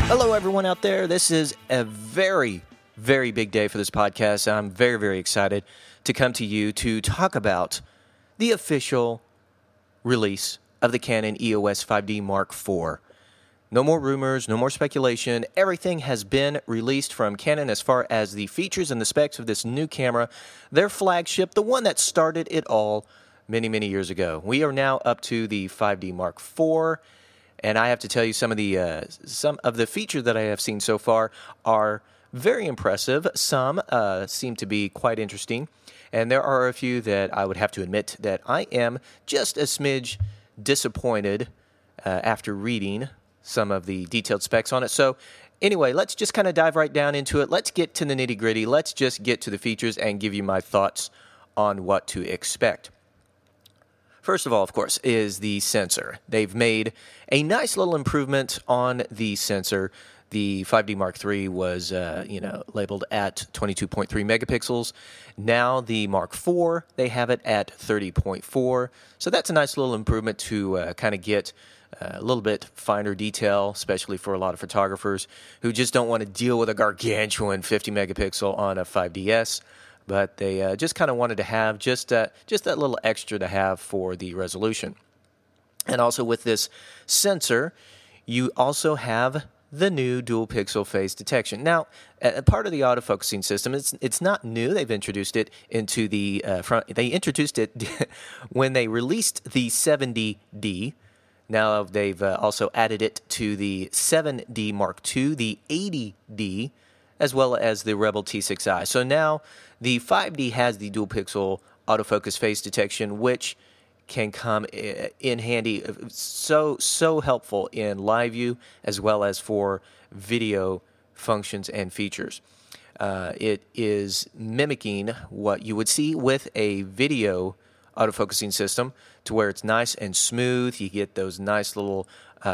Hello, everyone out there. This is a very, very big day for this podcast. I'm very, very excited to come to you to talk about the official release of the Canon EOS 5D Mark IV. No more rumors, no more speculation. Everything has been released from Canon as far as the features and the specs of this new camera, their flagship, the one that started it all many, many years ago. We are now up to the 5D Mark IV. And I have to tell you, some of the features that I have seen so far are very impressive. Some seem to be quite interesting. And there are a few that I would have to admit that I am just a smidge disappointed after reading some of the detailed specs on it. So anyway, let's just kind of dive right down into it. Let's get to the nitty-gritty. Let's just get to the features and give you my thoughts on what to expect. First of all, of course, is the sensor. They've made a nice little improvement on the sensor. The 5D Mark III was, labeled at 22.3 megapixels. Now the Mark IV, they have it at 30.4. So that's a nice little improvement to kind of get a little bit finer detail, especially for a lot of photographers who just don't want to deal with a gargantuan 50 megapixel on a 5DS. But they just kind of wanted to have just that little extra to have for the resolution. And also with this sensor, you also have the new dual pixel phase detection. Now, part of the autofocusing system, it's not new. They've introduced it into the front. They introduced it when they released the 70D. Now they've also added it to the 7D Mark II, the 80D, as well as the Rebel T6i. So now the 5D has the dual pixel autofocus phase detection, which can come in handy, so helpful in live view as well as for video functions and features. It is mimicking what you would see with a video autofocusing system, to where it's nice and smooth. You get those nice little,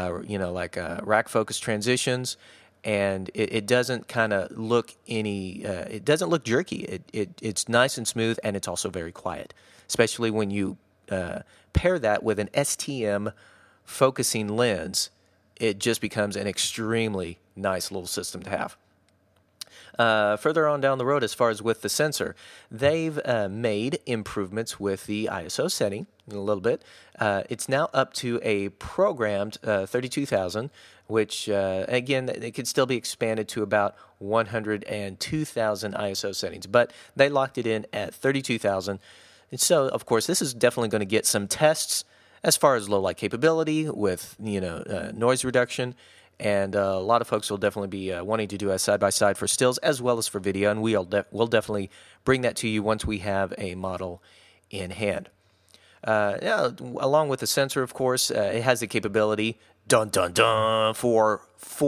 rack focus transitions. And it doesn't kind of look it doesn't look jerky. It's nice and smooth, and it's also very quiet, especially when you pair that with an STM focusing lens. It just becomes an extremely nice little system to have. Further on down the road, as far as with the sensor, they've made improvements with the ISO setting a little bit. It's now up to a programmed 32,000, which, again, it could still be expanded to about 102,000 ISO settings. But they locked it in at 32,000. And so, of course, this is definitely going to get some tests as far as low light capability with, noise reduction. And a lot of folks will definitely be wanting to do a side-by-side for stills as well as for video, and we'll definitely bring that to you once we have a model in hand. Along with the sensor, of course, it has the capability, for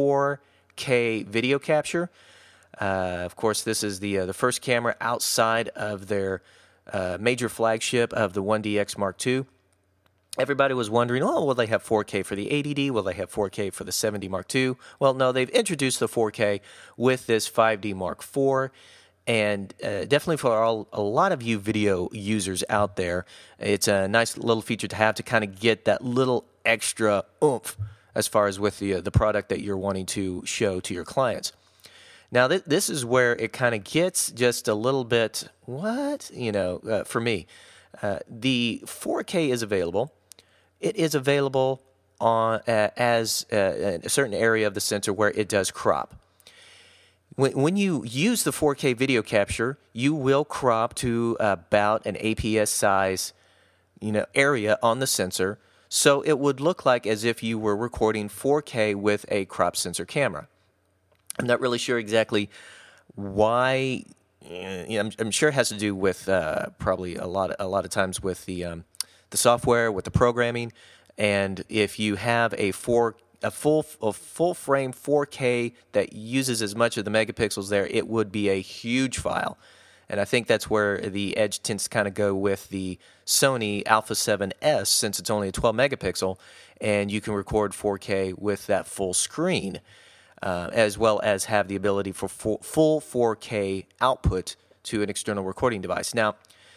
4K video capture. Of course, this is the first camera outside of their major flagship of the 1DX Mark II. Everybody was wondering, will they have 4K for the 80D? Will they have 4K for the 70 Mark II? Well, no, they've introduced the 4K with this 5D Mark IV. And definitely for a lot of you video users out there, it's a nice little feature to have to kind of get that little extra oomph as far as with the product that you're wanting to show to your clients. Now, this is where it kind of gets just a little bit, for me. The 4K is available. It is available on as a certain area of the sensor where it does crop. When you use the 4K video capture, you will crop to about an APS size, area on the sensor. So it would look like as if you were recording 4K with a crop sensor camera. I'm not really sure exactly why. I'm sure it has to do with probably a lot of times with the software, with the programming, and if you have a full frame 4K that uses as much of the megapixels there, it would be a huge file. And I think that's where the edge tends to kind of go with the Sony Alpha 7S, since it's only a 12 megapixel, and you can record 4K with that full screen, as well as have the ability for full 4K output to an external recording device. Now,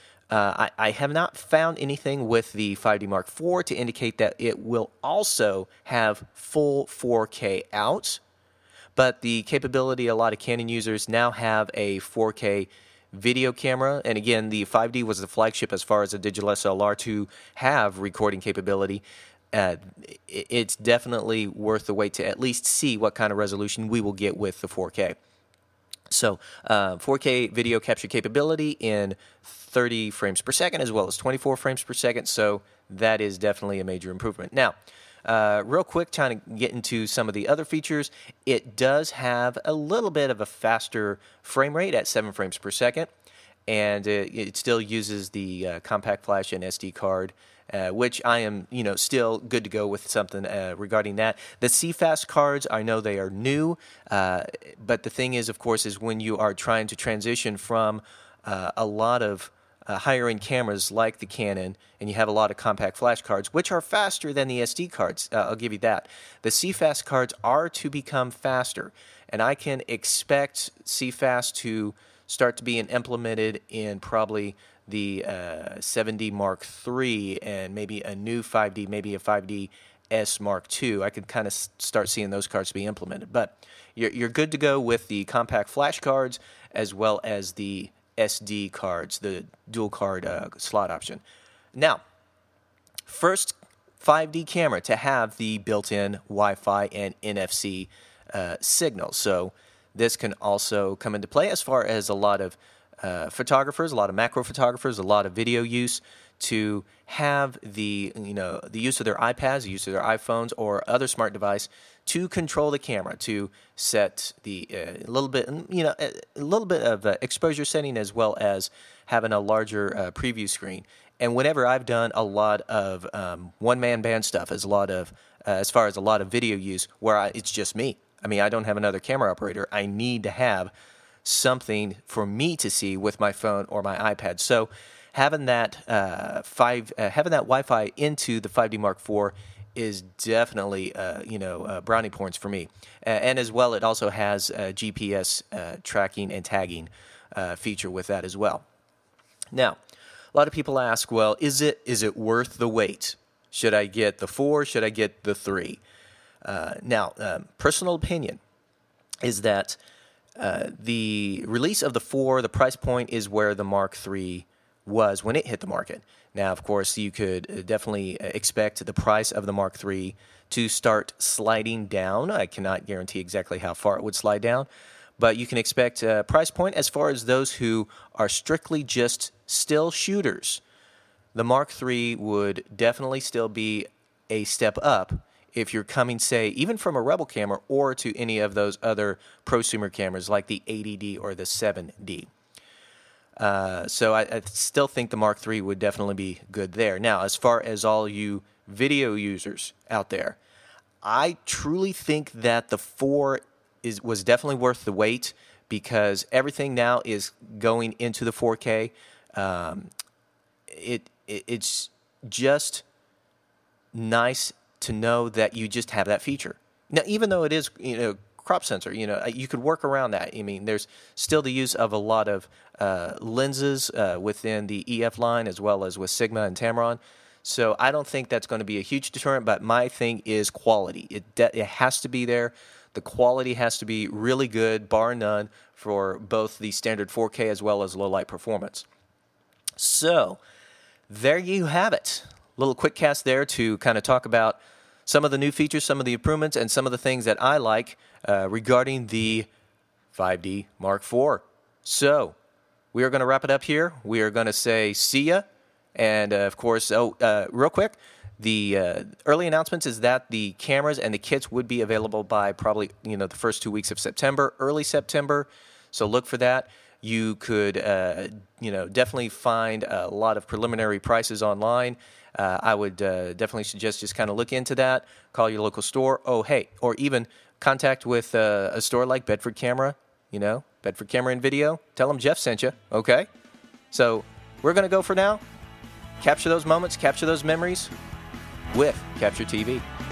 I have not found anything with the 5D Mark IV to indicate that it will also have full 4K out, But the capability, a lot of Canon users now have a 4K video camera. And again, the 5D was the flagship as far as a digital SLR to have recording capability. It's definitely worth the wait to at least see what kind of resolution we will get with the 4K. So 4K video capture capability in 30 frames per second as well as 24 frames per second. So that is definitely a major improvement. Now, real quick, trying to get into some of the other features. It does have a little bit of a faster frame rate at 7 frames per second. And it still uses the compact flash and SD card, which I am, still good to go with something regarding that. The CFast cards, I know they are new, but the thing is, of course, is when you are trying to transition from a lot of higher-end cameras like the Canon, and you have a lot of compact flash cards, which are faster than the SD cards, I'll give you that. The CFast cards are to become faster, and I can expect CFast to start to be implemented in probably the 7D Mark III and maybe a new 5D, maybe a 5DS Mark II. I could kind of start seeing those cards be implemented. But you're good to go with the compact flash cards as well as the SD cards, the dual card slot option. Now, first 5D camera to have the built-in Wi-Fi and NFC signal. So this can also come into play as far as a lot of photographers, a lot of macro photographers, a lot of video use to have the use of their iPads, the use of their iPhones or other smart device to control the camera, to set the a little bit of exposure setting as well as having a larger preview screen. And whenever I've done a lot of one-man band stuff, as far as a lot of video use, where it's just me. I mean, I don't have another camera operator. I need to have something for me to see with my phone or my iPad. So having that Wi-Fi into the 5D Mark IV is definitely brownie points for me. And as well, it also has a GPS tracking and tagging feature with that as well. Now, a lot of people ask, well, is it worth the wait? Should I get the 4? Should I get the 3? Now, personal opinion is that the release of the 4, the price point is where the Mark III was when it hit the market. Now, of course, you could definitely expect the price of the Mark III to start sliding down. I cannot guarantee exactly how far it would slide down, but you can expect a price point as far as those who are strictly just still shooters. The Mark III would definitely still be a step up if you're coming, say, even from a Rebel camera or to any of those other prosumer cameras like the 80D or the 7D. So I still think the Mark III would definitely be good there. Now, as far as all you video users out there, I truly think that the 4 was definitely worth the wait because everything now is going into the 4K. It's just nice to know that you just have that feature. Now, even though it is, crop sensor, you could work around that. I mean, there's still the use of a lot of lenses within the EF line as well as with Sigma and Tamron. So I don't think that's going to be a huge deterrent, but my thing is quality. It has to be there. The quality has to be really good, bar none, for both the standard 4K as well as low light performance. So there you have it. Little quick cast there to kind of talk about some of the new features, some of the improvements, and some of the things that I like regarding the 5D Mark IV. So we are going to wrap it up here. We are going to say see ya. And, of course, real quick, the early announcements is that the cameras and the kits would be available by probably, the first 2 weeks of September, early September. So look for that. You could, definitely find a lot of preliminary prices online. I would definitely suggest just kind of look into that. Call your local store. Or even contact with a store like Bedford Camera, Bedford Camera and Video. Tell them Jeff sent you, okay? So we're going to go for now. Capture those moments, capture those memories with Capture TV.